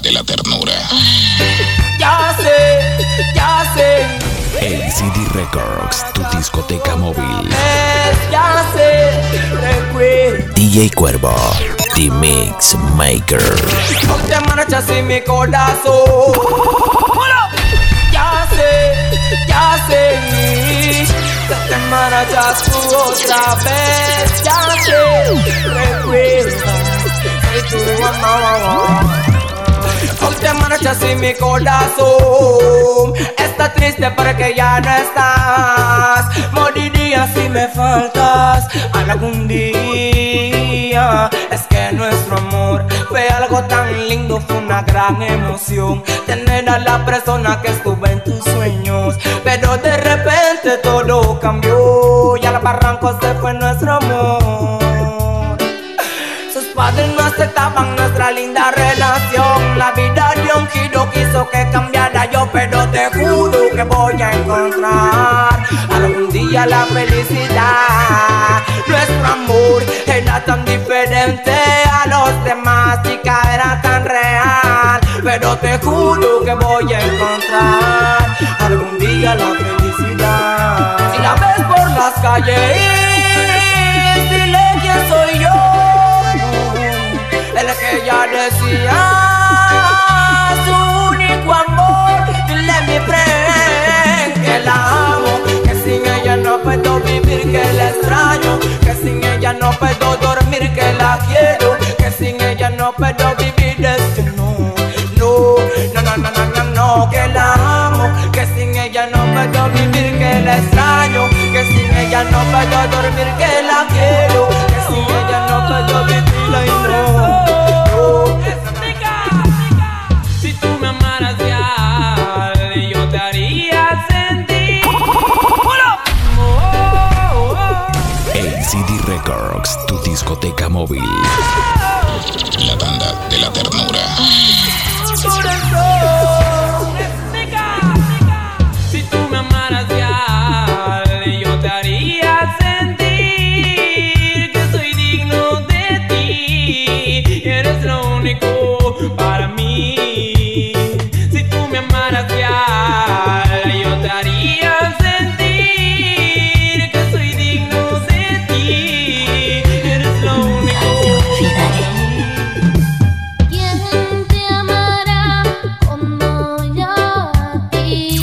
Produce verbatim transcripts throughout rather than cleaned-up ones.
de la ternura. Ya sé, ya sé. El C D Records, tu discoteca móvil. Ya sé, recuerdo. D J Cuervo, The Mix Maker. No te marchas en mi corazón. Ya sé, ya sé. No te marchas tú otra vez. Ya sé, recuerda. Soy tu mamá. Hoy te marchas en mi corazón. Está triste porque ya no estás. Moriría si me faltas algún día. Es que nuestro amor fue algo tan lindo, fue una gran emoción tener a la persona que estuvo en tus sueños. Pero de repente todo cambió y al barranco se fue nuestro amor. Sus padres no aceptaban nuestra linda relación. La vida dio un giro, quiso que cambiara yo, pero te juro que voy a encontrar algún día la felicidad. Nuestro amor era tan diferente a los demás, chica, era tan real, pero te juro que voy a encontrar algún día la felicidad. Si la ves por las calles, dile quién soy yo, el que ella decía, su único amor. Dile mi friend que la amo, que sin ella no puedo vivir, que la extraño, que sin ella no puedo dormir, que la quiero, que sin ella no puedo vivir. Es que no, no, no, no, no, no, no, no, que la amo, que sin ella no puedo vivir, que la extraño, que sin ella no puedo dormir, que la quiero, que sin ella no puedo vivir. Ay, no. Si tú me amaras ya, yo te haría sentir. El C D Records, tu discoteca móvil. La tanda de la ternura. Si tú me amaras ya, yo te haría sentir que soy digno de ti. Eres lo único para mí. Si tú me amaras ya, yo te haría sentir que soy digno de ti. Eres lo único para mí. ¿Quién te amará como yo a ti?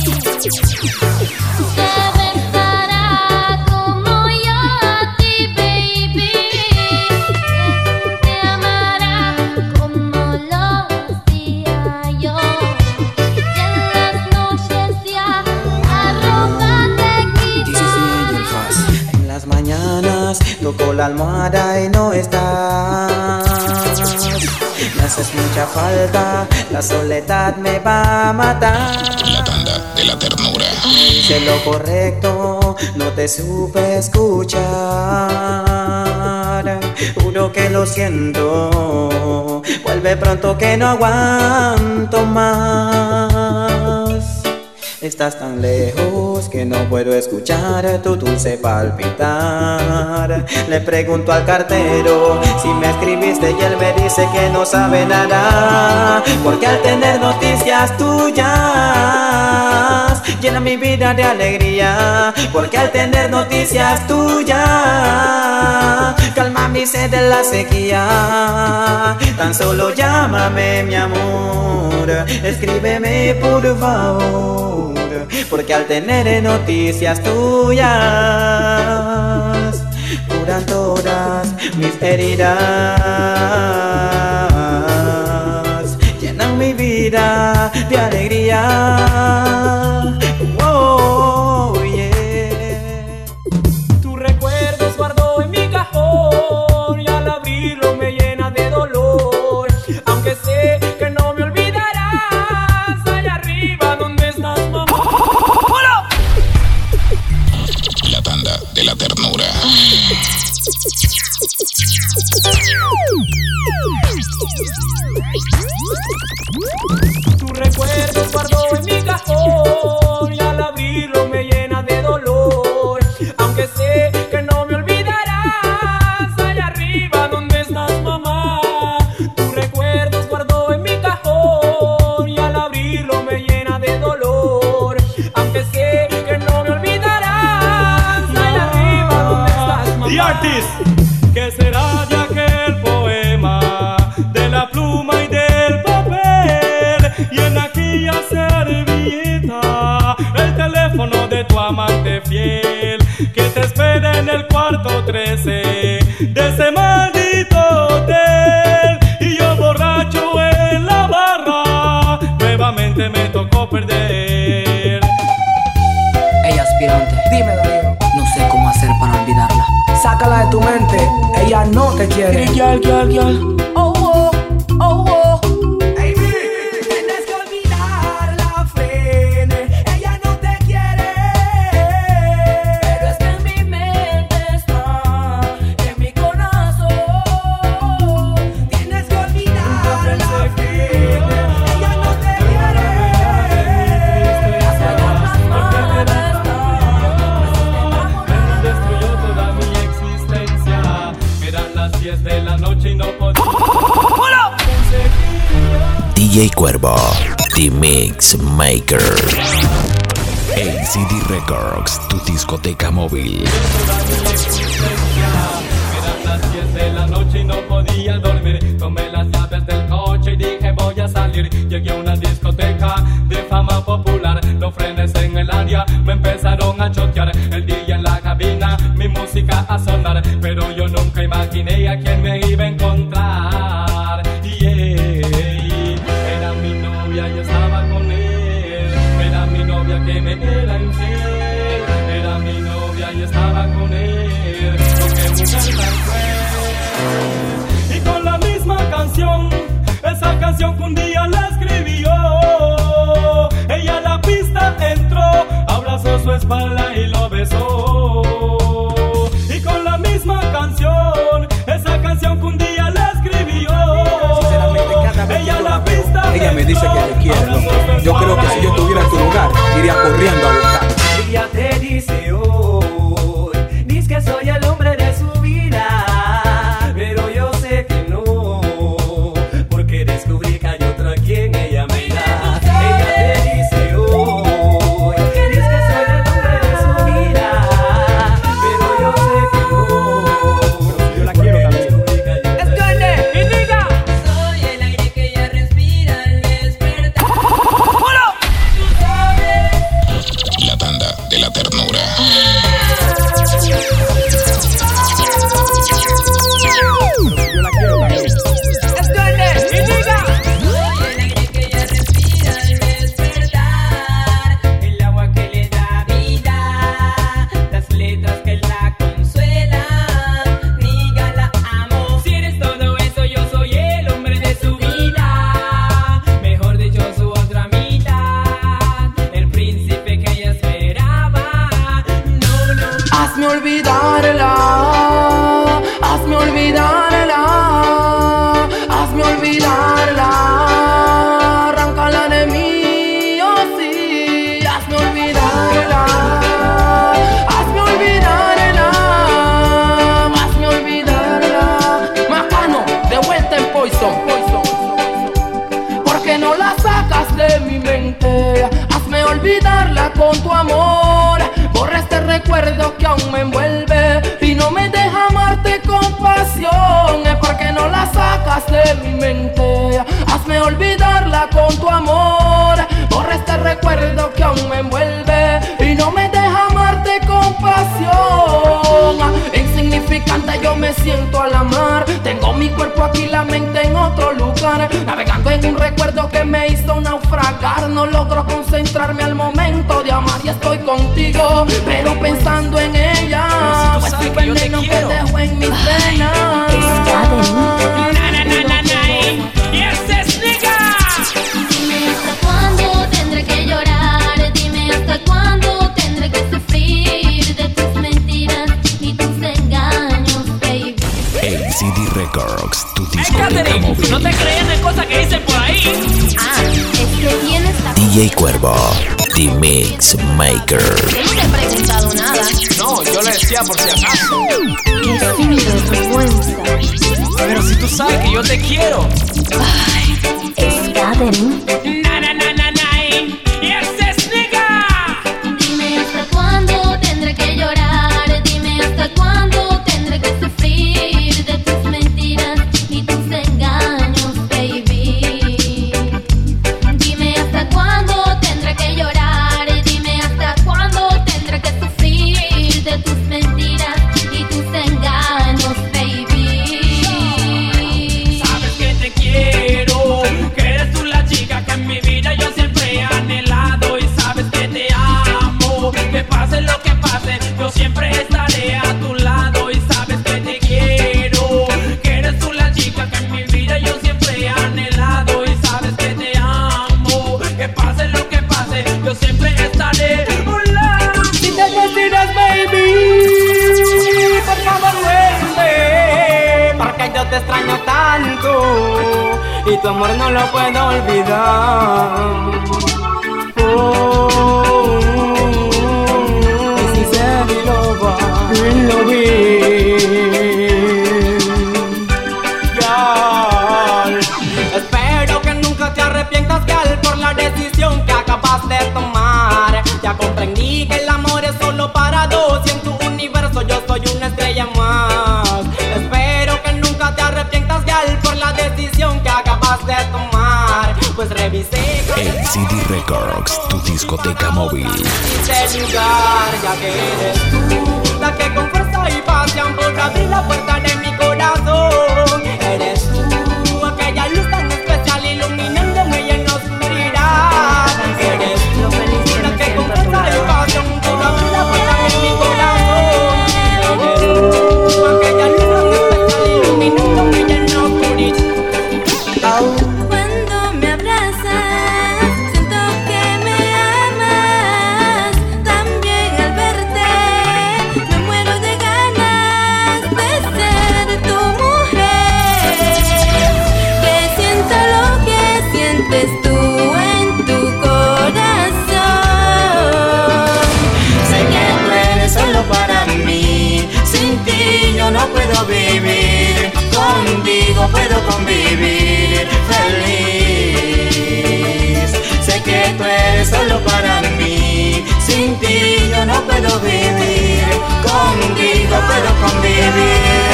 ¿Te besará como yo a ti, baby? ¿Quién te amará como lo hacía yo? Y en las noches ya arrójate quizás. En las mañanas toco la almohada y no estás. Me haces mucha falta, la soledad me va a matar. La tanda de la ternura. Hice lo correcto, no te supe escuchar. Juro que lo siento, vuelve pronto que no aguanto más. Estás tan lejos que no puedo escuchar tu dulce palpitar. Le pregunto al cartero si me escribiste y él me dice que no sabe nada, porque al tener noticias tuyas llena mi vida de alegría. Porque al tener noticias tuyas calma mi sed de la sequía. Tan solo llámame mi amor, escríbeme por favor, porque al tener noticias tuyas curan todas mis heridas, llenan mi vida de alegría. Oh, yeah. Tu recuerdo guardo en mi cajón y al abrirlo me llena de dolor. Aunque sé que no me olvidarás allá arriba donde estás, mamá. La tanda de la ternura. Tu recuerdo guardo en mi cajón y al abrirlo me llena de dolor. Aunque sé que no me olvidarás allá arriba donde estás, mamá. Tu recuerdo guardo en mi cajón amarte fiel, que te espere en el cuarto trece de ese maldito hotel. Y yo borracho en la barra, nuevamente me tocó perder. Ey, aspirante, Dime, Darío, no sé cómo hacer para olvidarla. sácala de tu mente. Ella no te quiere. Girl, girl, girl. Oh, oh, oh, oh. Ey, tienes que olvidarla, Fene. Ella no te quiere. Pero es que en mi mente está, en mi corazón. Tienes que olvidarla, Fene. Ella no te quiere. Las palabras Me destruyó toda mi existencia. Eran las diez de la noche y no podía. D J Cuervo, The Mix Maker. A C D Records, tu discoteca móvil. Eran las diez de la noche y no podía dormir. Tomé las llaves del coche y dije voy a salir. Llegué a una discoteca de fama popular. Los frenes en el área me empezaron a choquear. El D J en la cabina, mi música a sonar. Pero yo nunca imaginé a quién me iba a encontrar. Yeah. Era mi novia y estaba con él. Era mi novia que me era infiel. Era mi novia y estaba con él. Porque mujer tan cruel. Y con la misma canción, esa canción que un día la escribió. Ella a la pista entró, abrazó su espalda y lo besó. Y con la misma canción, esa canción que un día la escribió. Ella a la pista Ella me dice que te quiere, ¿no? Yo creo que si yo estuviera en tu lugar, iría corriendo a buscar. Ella te dice hoy, dice que soy el hombre de su vida, pero yo sé que no, porque descubrí que hay otra quien ella me da. Ella te dice hoy, dice que soy el hombre de su vida, pero yo sé que no, Yo la quiero también. descubrí que hay otra. Y diga, Soy el aire que ella respira al despertar. La tanda de la ternura. Yo la quiero también. y diga. Soy el aire que ella respira al despertar. El agua que le da vida. Las letras que la consuelan. Niga, la amo. Si eres todo eso, yo soy el hombre de su vida. Mejor dicho, su otra mitad. El príncipe que ella esperaba. No, no. Hazme olvidarla, hazme olvidarla, hazme olvidarla, arráncala de mí, oh sí, hazme olvidarla, hazme olvidarla, hazme olvidarla. Macano, de vuelta en Poison, Poison. Porque no la sacas de mi mente, hazme olvidarla con tu amor. Borra este recuerdo que aún me envuelve y no me deja amarte con pasión. Es porque no la sacas de mi mente, hazme olvidarla con tu amor. Borra este recuerdo que aún me envuelve y no me deja amarte con pasión. Insignificante yo me siento al amar. Tengo mi cuerpo aquí, la mente en otro lugar. Navegando en un recuerdo que me hizo naufragar. No logro concentrarme al momento de amar y estoy contigo, pero pensando en ella. Pues tu veneno que dejo en mis venas. Na, na, na, na, na. Y ese es nigga. Dime hasta cuándo tendré que llorar, dime hasta cuándo tendré que sufrir de tus mentiras y tus engaños, baby. A C D Records, tu Hey, discoteca Catherine, móvil. no te creas en cosas que dicen por ahí. Ah, es que tienes la... D J Cuervo, The Mix Maker. Yo no te he preguntado nada. No, yo le decía por si acaso. Qué sinvergüenza. Pero si tú sabes que yo te quiero. Es Catherine. Na, na, na, na, na. Y ese es nigga. Dime hasta cuándo tendré que llorar, dime hasta cuándo tendré que sufrir de tus mentiras y tus engaños, baby. Dime hasta cuándo tendré que llorar, dime hasta cuándo tendré que sufrir y tu amor no lo puedo olvidar. Oh, si se lo va, lo vi. Ya, espero que nunca te arrepientas, gal, por la decisión que acabas de tomar. Ya comprendí que el amor es solo para dos y en tu universo yo soy una estrella más. Espero que nunca te arrepientas, gal, por la decisión que acabas de tomar. Pues revisé A C D Records, tu discoteca móvil. este lugar, ya que eres tú la que con fuerza y pasión por abrir la puerta de mi corazón. Eres tú aquella luz tan especial iluminándome y en la oscuridad. Eres tú la que con fuerza y pasión por abrir la puerta de mi corazón. Eres tú aquella luz tan especial iluminándome y en la oscuridad. Cuando me abrazas, siento que me amas. También al verte, me muero de ganas de ser tu mujer. Que sienta lo que sientes tú en tu corazón. Sé que tú eres solo para mí. Sin ti yo no puedo vivir. Contigo puedo convivir feliz. Sé que tú eres solo para mí. Sin ti yo no puedo vivir. Contigo puedo convivir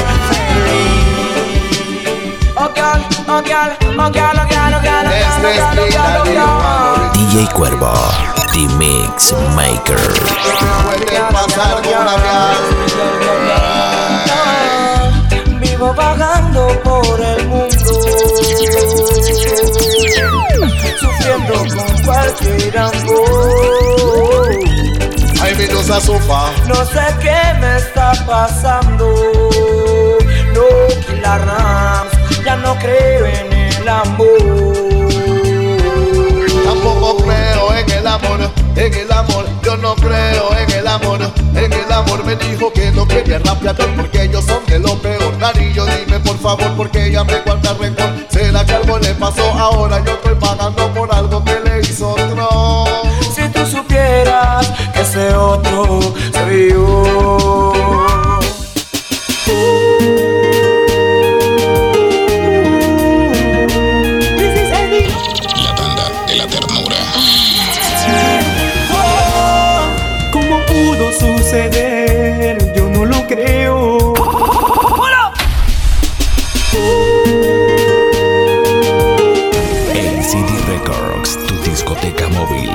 feliz. Oh girl, oh girl, oh girl, oh girl, oh girl, oh girl, oh girl, oh girl, oh girl. D J Cuervo, The Mix Maker. Vivo vagando por el mundo, sufriendo con cualquier amor. Ay, mi diosa sofá. No sé qué me está pasando. No, Killer Rams, ya no creo en el amor. Tampoco creo en el amor, en el amor. Yo no creo en el amor, en el amor. Me dijo que no quería rapeador porque ellos son de lo peor. Darillo, dime por favor, porque ella me guarda rencor. ¿Será que algo le pasó? Ahora yo estoy pagando por algo que le hizo otro. Si tú supieras que ese otro soy yo. La tanda de la ternura. ¿Cómo pudo suceder? Yo no lo creo. A C D Records, tu discoteca móvil.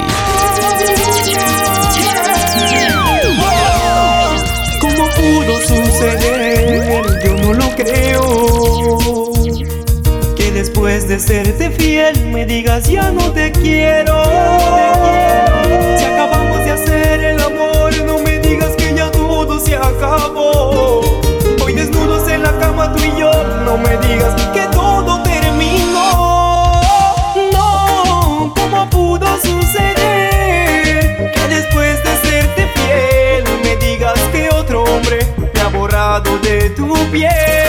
¿Cómo pudo suceder? Yo no lo creo. Que después de serte fiel me digas ya no te quiero. Si acabamos de hacer el amor, no me digas que ya todo se acabó. Hoy desnudos en la cama tú y yo, no me digas que todo terminó. No, ¿cómo pudo suceder? Que después de serte fiel me digas que otro hombre me ha borrado de tu piel.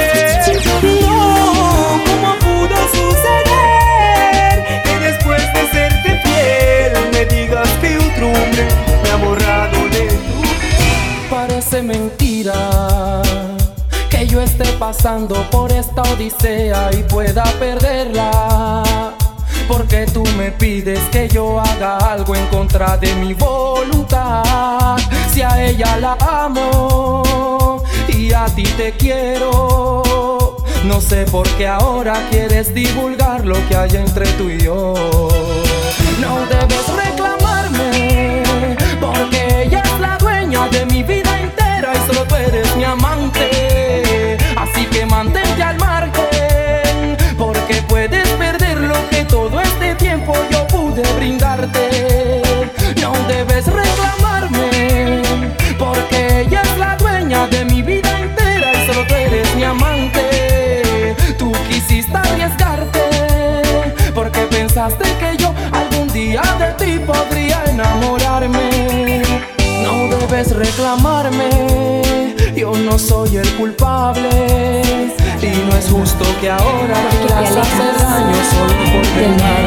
No, ¿cómo pudo suceder? Que después de serte fiel me digas que otro hombre me ha borrado de tu piel. Parece mentira que yo esté pasando por esta odisea y pueda perderla, porque tú me pides que yo haga algo en contra de mi voluntad. Si a ella la amo y a ti te quiero, no sé por qué ahora quieres divulgar lo que hay entre tú y yo. No debes reclamarme, porque ella es la dueña de mi vida entera y solo tú eres mi amante. Así que mantente al margen, porque puedes perder lo que todo este tiempo yo pude brindarte. No debes reclamarme, porque ella es la dueña de mi vida entera y solo tú eres mi amante. Tú quisiste arriesgarte, porque pensaste que yo algún día de ti podría enamorarme. No debes reclamarme, yo no soy el culpable. ti no es justo que ahora quieras hacer daño solo por pegar.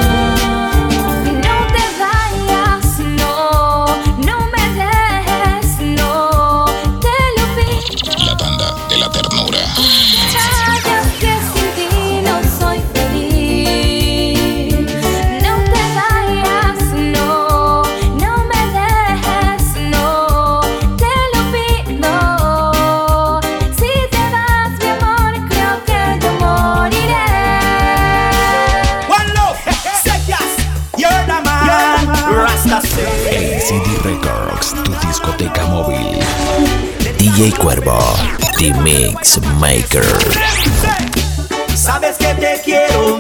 No te vayas, no, no me dejes, no, te lo pido. La tanda de la ternura. Sabes que sin ti no soy feliz. No te vayas, no, no me dejes, no, te lo pido. Si te vas, mi amor, creo que yo moriré. One love, say yes, you're the man. Rasta say. A C D Records, tu discoteca móvil. D J Cuervo, The Mix Maker. Sabes que te quiero.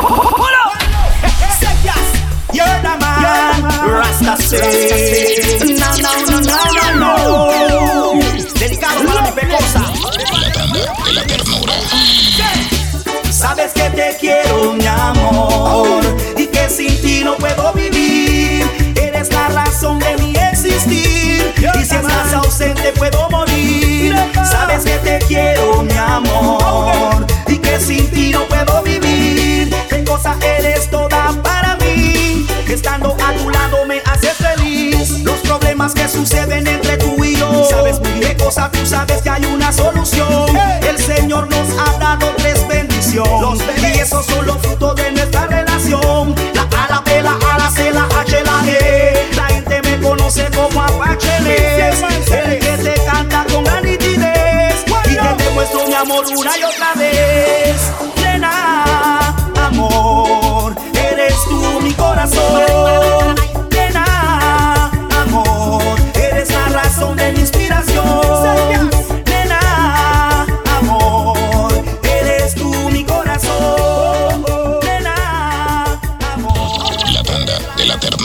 Say yes, you're the man. Rasta say. No, no, no, no, no, no. Dedicado para mi pecosa. La tanda de la ternura. Sabes que te quiero, mi amor, y que sin ti no puedo vivir. Eres la razón de mi existir, y si estás ausente puedo morir. Sabes que te quiero, mi amor, y que sin ti no puedo vivir. Qué cosa eres toda para mí, estando a tu lado me haces feliz. Los problemas que suceden entre tú y yo, sabes muy bien qué cosa, tú sabes que hay una solución. El Señor nos ha dado tres bendiciones, y eso son los frutos de nuestra relación. La A, la B, la A, la C, la H, la G. La gente me conoce como Apache Les, el que te canta con la nitidez, y te demuestro mi amor una y otra vez. Nena, amor, eres tú mi corazón. Nena, amor, eres la razón de mi inspiración. Nena, amor, eres tú mi corazón. Nena, amor. La tanda de la ternura.